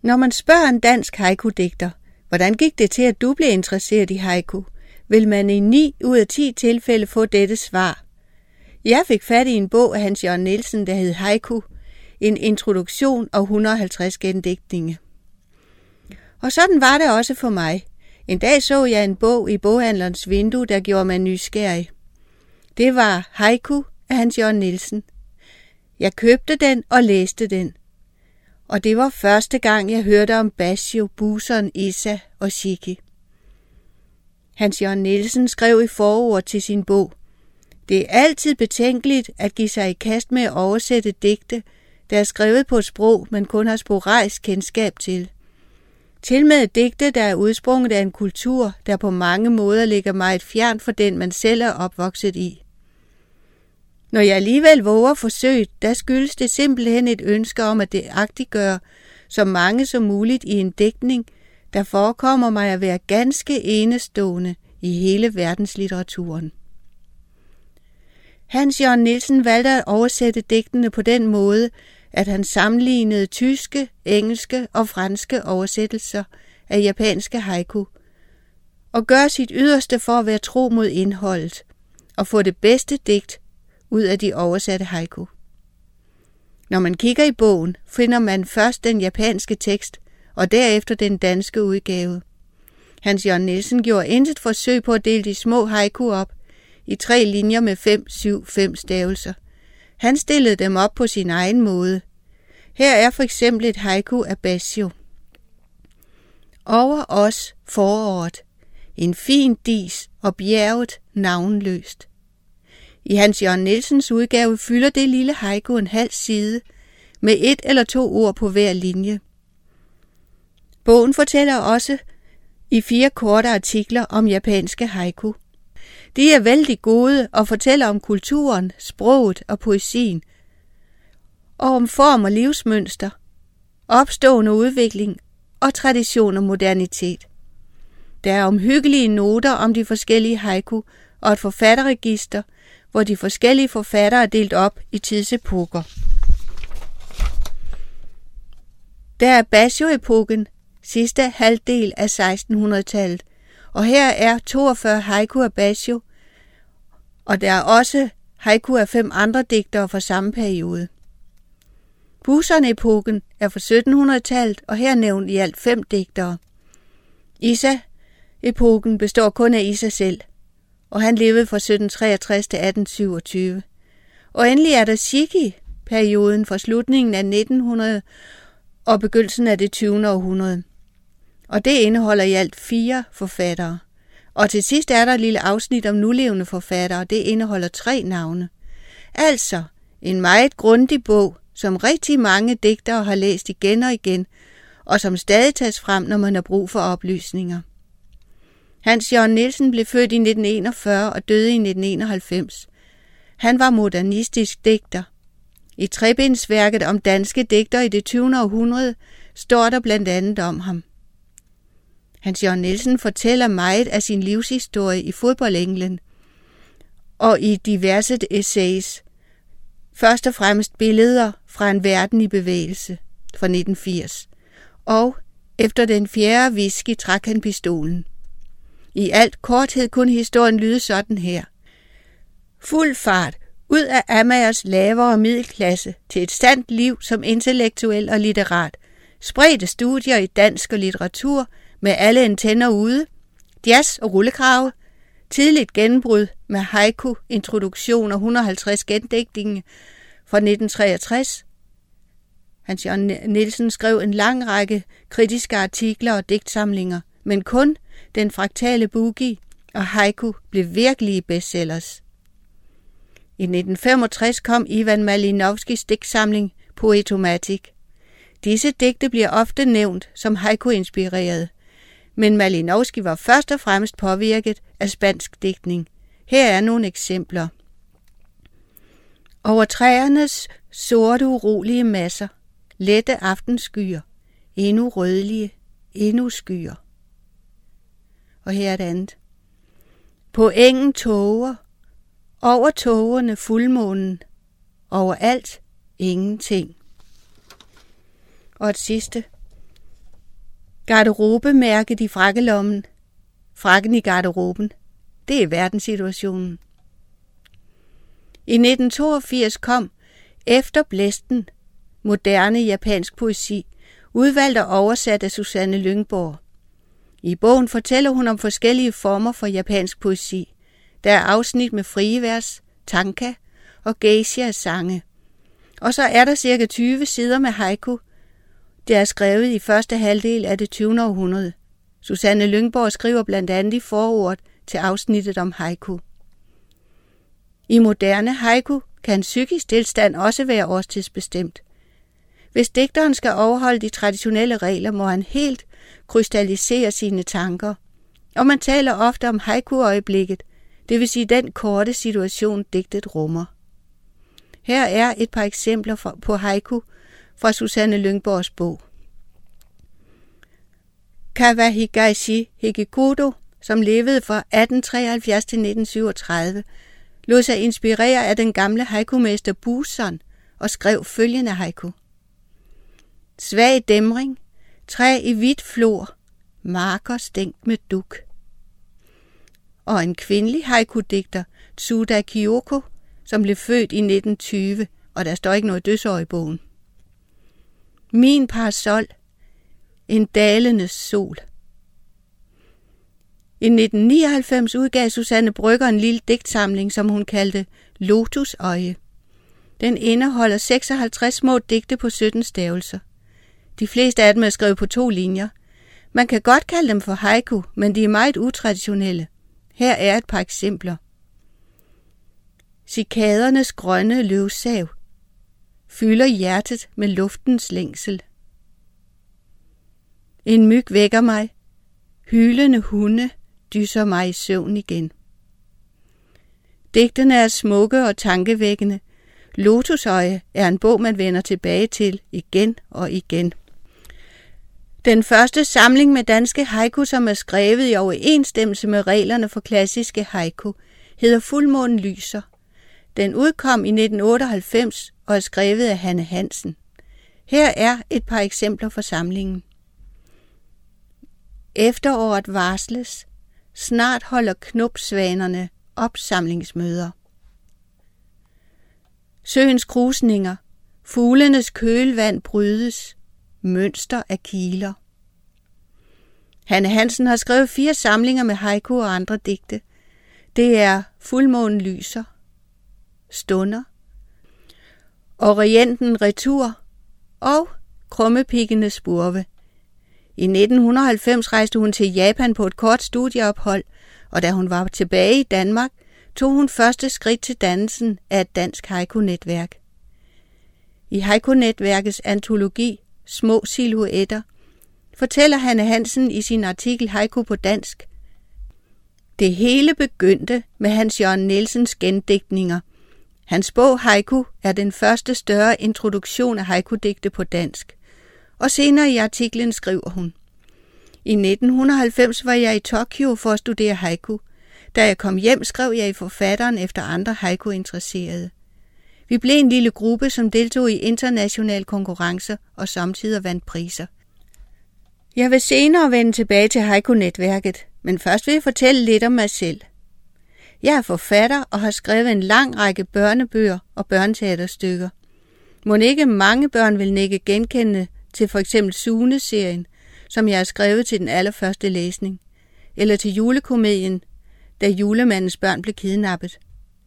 Når man spørger en dansk haiku-digter, hvordan gik det til, at du blev interesseret i haiku, vil man i 9 ud af 10 tilfælde få dette svar. Jeg fik fat i en bog af Hans Jørgen Nielsen, der hed Haiku, en introduktion og 150 gendigtninge. Og sådan var det også for mig. En dag så jeg en bog i boghandlerens vindue, der gjorde mig nysgerrig. Det var Haiku af Hans Jørgen Nielsen. Jeg købte den og læste den. Og det var første gang, jeg hørte om Basho, Buson, Issa og Shiki. Hans Jørgen Nielsen skrev i forord til sin bog: Det er altid betænkeligt at give sig i kast med at oversætte digte, der er skrevet på et sprog, man kun har sporadisk kendskab til. Tilmed digte, der er udsprunget af en kultur, der på mange måder ligger meget fjern for den, man selv er opvokset i. Når jeg alligevel våger forsøget, der skyldes det simpelthen et ønske om at delagtiggøre så mange som muligt i en digtning, der forekommer mig at være ganske enestående i hele verdenslitteraturen. Hans Jørgen Nielsen valgte at oversætte digtene på den måde, at han sammenlignede tyske, engelske og franske oversættelser af japanske haiku, og gør sit yderste for at være tro mod indholdet og få det bedste digt ud af de oversatte haiku. Når man kigger i bogen, finder man først den japanske tekst og derefter den danske udgave. Hans Jørgen Nielsen gjorde intet forsøg på at dele de små haiku op i 3 linjer med 5, 7, 5 stavelser. Han stillede dem op på sin egen måde. Her er for eksempel et haiku af Basho. Over os foråret, en fin dis og bjerget navnløst. I Hans Jørgen Nielsens udgave fylder det lille haiku en halv side med 1 eller 2 ord på hver linje. Bogen fortæller også i 4 korte artikler om japanske haiku. De er vældig gode og fortæller om kulturen, sproget og poesien, og om form og livsmønster, opstående udvikling og tradition og modernitet. Der er omhyggelige noter om de forskellige haiku og et forfatterregister, hvor de forskellige forfattere er delt op i tidsepoker. Der er Basho-epoken, sidste halvdel af 1600-tallet, og her er 42 haiku af Basho, og der er også haiku af 5 andre digtere fra samme periode. Buson-epoken er fra 1700-tallet, og her nævnt i alt 5 digtere. Issa-epoken består kun af Issa selv, og han levede fra 1763 til 1827. Og endelig er der Shiki-perioden fra slutningen af 1900 og begyndelsen af det 20. århundrede. Og det indeholder i alt 4 forfattere. Og til sidst er der et lille afsnit om nulevende forfattere, og det indeholder 3 navne. Altså en meget grundig bog, som rigtig mange digtere har læst igen og igen, og som stadig tages frem, når man har brug for oplysninger. Hans Jørgen Nielsen blev født i 1941 og døde i 1991. Han var modernistisk digter. I trebindsværket om danske digtere i det 20. århundrede står der blandt andet om ham. Hans Jørgen Nielsen fortæller meget af sin livshistorie i fodboldenglen og i diverse essays. Først og fremmest billeder fra en verden i bevægelse fra 1980. Og efter den 4. whisky trak han pistolen. I alt korthed kunne historien lyde sådan her. Fuld fart ud af Amagers lavere middelklasse til et sandt liv som intellektuel og litterat. Spredte studier i dansk og litteratur med alle antenner ude. Jazz og rullekrave. Tidligt gennembrud med haiku, introduktion og 150 gendigtninge fra 1963. Hans Jørgen Nielsen skrev en lang række kritiske artikler og digtsamlinger, men kun Den fraktale boogie og haiku blev virkelige bestsellers. I 1965 kom Ivan Malinovskis digtsamling Poetomatik. Disse digte bliver ofte nævnt som haiku-inspireret, men Malinovski var først og fremmest påvirket af spansk digtning. Her er nogle eksempler. Over træernes sorte urolige masser, lette aftenskyer, endnu rødlige, endnu skyer. Og her er et andet. På engen tåger, over tågerne fuldmånen, over alt ingenting. Og et sidste. Garderobemærket i frakkelommen. Frakken i garderoben. Det er verdenssituationen. I 1982 kom Efter blæsten, moderne japansk poesi, udvalgt og oversat af Susanne Lyngborg. I bogen fortæller hun om forskellige former for japansk poesi. Der er afsnit med frie vers, tanka og geisha-sange. Og så er der cirka 20 sider med haiku. Det er skrevet i første halvdel af det 20. århundrede. Susanne Lyngborg skriver blandt andet i forordet til afsnittet om haiku. I moderne haiku kan psykisk tilstand også være årstidsbestemt. Hvis digteren skal overholde de traditionelle regler, må han helt krystallisere sine tanker. Og man taler ofte om haiku-øjeblikket, det vil sige den korte situation, digtet rummer. Her er et par eksempler på haiku fra Susanne Lyngborgs bog. Kawahigaishi Higikudo, som levede fra 1873 til 1937, lod sig inspirere af den gamle haiku-mester Buson og skrev følgende haiku. Svag dæmring, træ i hvidt flor, marker stængt med duk. Og en kvindelig haiku-digter, Tsuda Kyoko, som blev født i 1920, og der står ikke noget dødsår i bogen. Min parasol, en dalende sol. I 1999 udgav Susanne Brøgger en lille digtsamling, som hun kaldte Lotusøje. Den indeholder 56 små digte på 17 stavelser. De fleste af dem er skrevet på 2 linjer. Man kan godt kalde dem for haiku, men de er meget utraditionelle. Her er et par eksempler. Cikadernes grønne løvsav fylder hjertet med luftens længsel. En myg vækker mig, hylende hunde dyser mig i søvn igen. Digtene er smukke og tankevækkende. Lotusøje er en bog, man vender tilbage til igen og igen. Den første samling med danske haiku, som er skrevet i overensstemmelse med reglerne for klassiske haiku, hedder Fuldmånen lyser. Den udkom i 1998 og er skrevet af Hanne Hansen. Her er et par eksempler fra samlingen. Efteråret varsles. Snart holder knopsvanerne opsamlingsmøder. Søens krusninger. Fuglenes kølvand brydes. Mønster af kiler. Hanne Hansen har skrevet 4 samlinger med haiku og andre digte. Det er Fuldmånen lyser, Stunder, Orienten retur og Krummepiggenes spurve. I 1990 rejste hun til Japan på et kort studieophold, og da hun var tilbage i Danmark, tog hun første skridt til dannelsen af et dansk haiku-netværk. I haiku-netværkets antologi Små silhuetter fortæller Hanne Hansen i sin artikel Haiku på dansk. Det hele begyndte med Hans Jørgen Nielsens gendigtninger. Hans bog Haiku er den første større introduktion af haiku-digte på dansk. Og senere i artiklen skriver hun. I 1990 var jeg i Tokyo for at studere haiku. Da jeg kom hjem, skrev jeg i Forfatteren efter andre haiku-interesserede. Vi blev en lille gruppe, som deltog i internationale konkurrencer og samtidig vandt priser. Jeg vil senere vende tilbage til haiku-netværket, men først vil jeg fortælle lidt om mig selv. Jeg er forfatter og har skrevet en lang række børnebøger og børneteaterstykker. Mon ikke mange børn vil nikke genkendende til for eksempel Sune-serien, som jeg har skrevet til den allerførste læsning, eller til julekomedien, da julemandens børn blev kidnappet.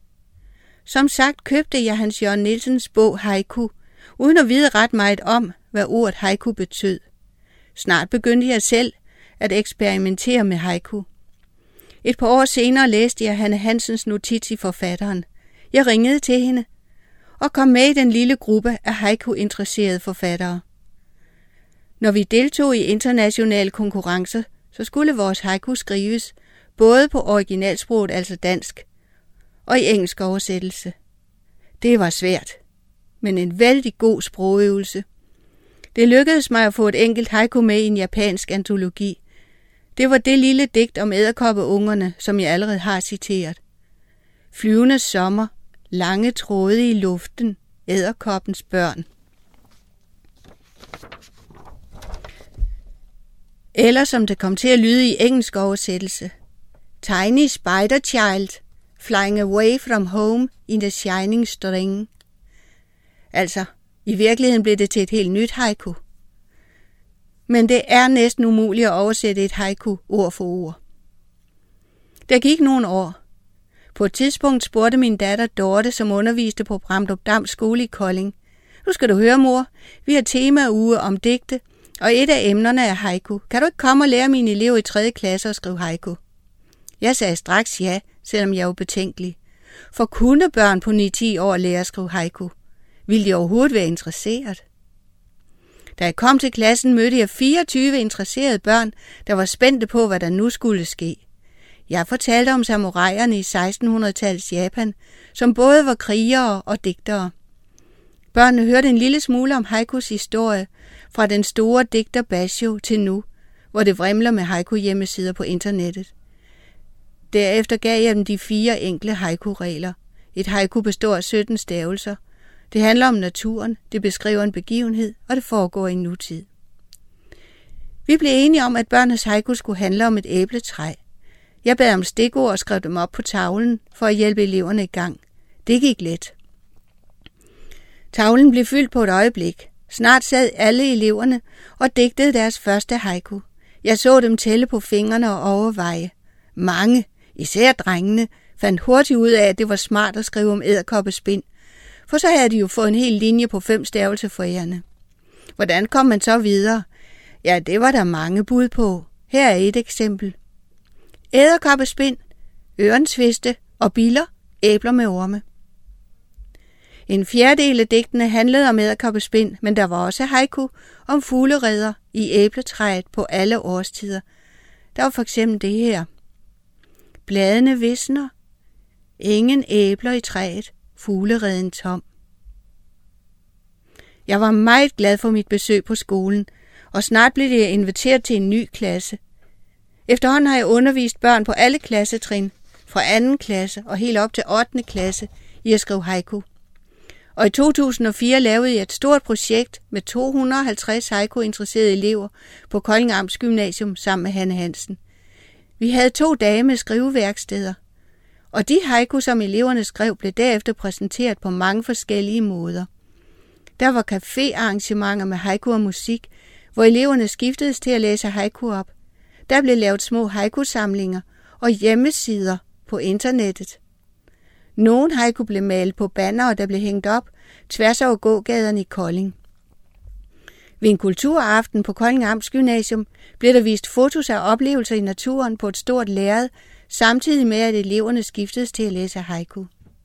Som sagt købte jeg Hans Jørgen Nielsens bog Haiku, uden at vide ret meget om, hvad ordet haiku betød. Snart begyndte jeg selv at eksperimentere med haiku. Et par år senere læste jeg Hanne Hansens notits i Forfatteren. Jeg ringede til hende og kom med i den lille gruppe af haiku-interesserede forfattere. Når vi deltog i internationale konkurrencer, så skulle vores haiku skrives både på originalsproget, altså dansk, og i engelsk oversættelse. Det var svært, men en vældig god sprogøvelse. Det lykkedes mig at få et enkelt haiku med i en japansk antologi. Det var det lille digt om edderkoppeungerne, som jeg allerede har citeret. Flyvende sommer, lange tråde i luften, edderkoppens børn. Eller som det kom til at lyde i engelsk oversættelse, Tiny Spider Child, Flying Away from Home in the Shining String. Altså, i virkeligheden blev det til et helt nyt haiku. Men det er næsten umuligt at oversætte et haiku ord for ord. Der gik nogle år. På et tidspunkt spurgte min datter Dorte, som underviste på Bramdrup Dam skole i Kolding. Nu skal du høre, mor. Vi har temauge om digte, og et af emnerne er haiku. Kan du ikke komme og lære mine elever i 3. klasse at skrive haiku? Jeg sagde straks ja, selvom jeg var betænkelig. For kunne børn på 9-10 år lære at skrive haiku? Ville de overhovedet være interesseret? Da jeg kom til klassen, mødte jeg 24 interesserede børn, der var spændte på, hvad der nu skulle ske. Jeg fortalte om samuraierne i 1600-tallets Japan, som både var krigere og digtere. Børnene hørte en lille smule om haikus historie, fra den store digter Basho til nu, hvor det vrimler med haiku-hjemmesider på internettet. Derefter gav jeg dem de 4 enkle haiku-regler. Et haiku består af 17 stavelser. Det handler om naturen, det beskriver en begivenhed, og det foregår i nutid. Vi blev enige om, at børnenes haiku skulle handle om et æbletræ. Jeg bad om stikord og skrev dem op på tavlen for at hjælpe eleverne i gang. Det gik let. Tavlen blev fyldt på et øjeblik. Snart sad alle eleverne og digtede deres første haiku. Jeg så dem tælle på fingrene og overveje. Mange, især drengene, fandt hurtigt ud af, at det var smart at skrive om edderkoppespind, for så havde de jo fået en hel linje på 5 stavelser for ærerne. Hvordan kom man så videre? Ja, det var der mange bud på. Her er et eksempel. Edderkoppespind, ørensviste og biller, æbler med orme. En fjerdedel af digtene handlede om edderkoppespind, men der var også haiku om fuglereder i æbletræet på alle årstider. Der var for eksempel det her. Bladene visner, ingen æbler i træet, fuglereden tom. Jeg var meget glad for mit besøg på skolen, og snart blev jeg inviteret til en ny klasse. Efterhånden har jeg undervist børn på alle klassetrin, fra 2. klasse og helt op til 8. klasse, i at skrive haiku. Og i 2004 lavede jeg et stort projekt med 250 haiku-interesserede elever på Kolding Amts Gymnasium sammen med Hanne Hansen. Vi havde 2 dage med skriveværksteder, og de haiku, som eleverne skrev, blev derefter præsenteret på mange forskellige måder. Der var caféarrangementer med haiku og musik, hvor eleverne skiftedes til at læse haiku op. Der blev lavet små haiku-samlinger og hjemmesider på internettet. Nogle haiku blev malet på bannere, der blev hængt op tværs over gågaderne i Kolding. Ved en kulturaften på Kolding Amts Gymnasium blev der vist fotos af oplevelser i naturen på et stort lærred, samtidig med at eleverne skiftedes til at læse haiku.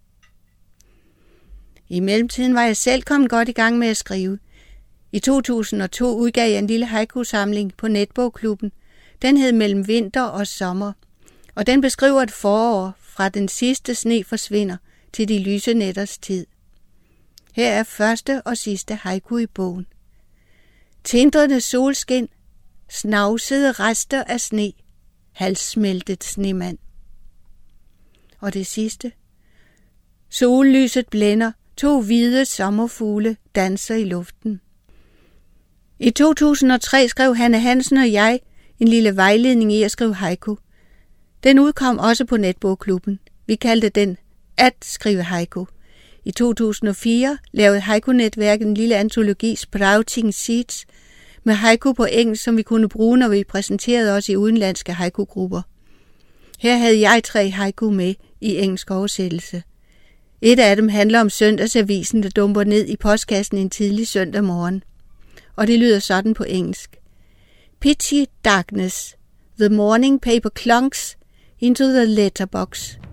I mellemtiden var jeg selv kommet godt i gang med at skrive. I 2002 udgav jeg en lille haiku-samling på Netbogklubben. Den hed Mellem vinter og sommer, og den beskriver et forår fra den sidste sne forsvinder til de lyse nætters tid. Her er første og sidste haiku i bogen. Tindrende solskin, snavsede rester af sne, halssmeltet snemand. Og det sidste. Sollyset blænder, 2 hvide sommerfugle danser i luften. I 2003 skrev Hanne Hansen og jeg en lille vejledning i at skrive haiku. Den udkom også på Netbogklubben. Vi kaldte den At skrive haiku. I 2004 lavede haiku-netværket en lille antologi Sprouting Seeds med haiku på engelsk, som vi kunne bruge, når vi præsenterede os i udenlandske haiku-grupper. Her havde jeg 3 haiku med i engelsk oversættelse. Et af dem handler om søndagsavisen, der dumper ned i postkassen en tidlig søndag morgen. Og det lyder sådan på engelsk. Pitchy darkness. The morning paper clunks into the letterbox.